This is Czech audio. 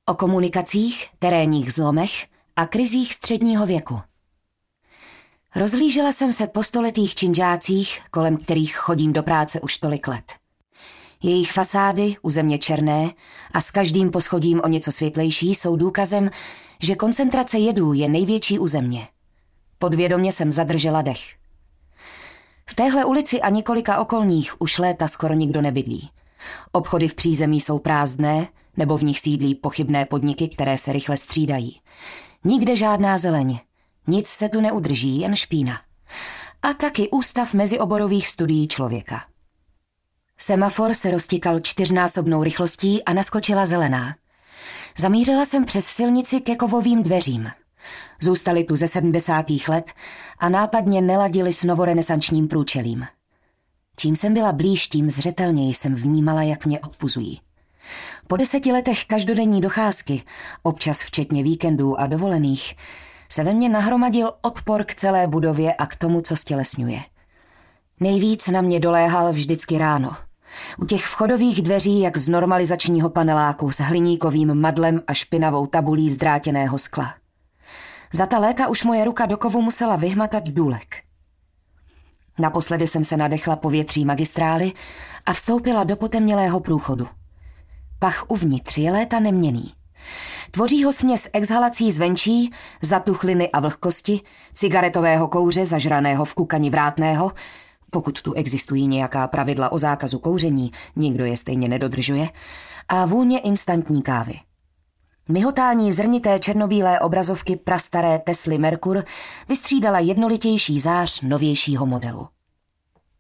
O komunikacích, terénních zlomech a krizích středního věku. Rozhlížela jsem se po stoletých činžácích, kolem kterých chodím do práce už tolik let. Jejich fasády, uzemně černé a s každým poschodím o něco světlejší, jsou důkazem, že koncentrace jedů je největší u země. Podvědomě jsem zadržela dech. V téhle ulici a několika okolních už léta skoro nikdo nebydlí. Obchody v přízemí jsou prázdné, nebo v nich sídlí pochybné podniky, které se rychle střídají. Nikde žádná zeleň. Nic se tu neudrží, jen špína. A taky ústav mezioborových studií člověka. Semafor se roztíkal 4násobnou rychlostí a naskočila zelená. Zamířila jsem přes silnici ke kovovým dveřím. Zůstaly tu ze 70. let a nápadně neladily s novorenesančním průčelím. Čím jsem byla blíž, tím zřetelněji jsem vnímala, jak mě odpuzují. Po 10 letech každodenní docházky, občas včetně víkendů a dovolených, se ve mně nahromadil odpor k celé budově a k tomu, co stělesňuje. Nejvíc na mě doléhal vždycky ráno. U těch vchodových dveří, jak z normalizačního paneláku s hliníkovým madlem a špinavou tabulí z drátěného skla. Za ta léta už moje ruka do kovu musela vyhmatat důlek. Naposledy jsem se nadechla povětří magistrály a vstoupila do potemnělého průchodu. Pach uvnitř je léta neměnný. Tvoří ho směs exhalací zvenčí, zatuchliny a vlhkosti, cigaretového kouře zažraného v kukani vrátného, pokud tu existují nějaká pravidla o zákazu kouření, nikdo je stejně nedodržuje, a vůně instantní kávy. Myhotání zrnité černobílé obrazovky prastaré Tesly Merkur vystřídala jednolitější zář novějšího modelu.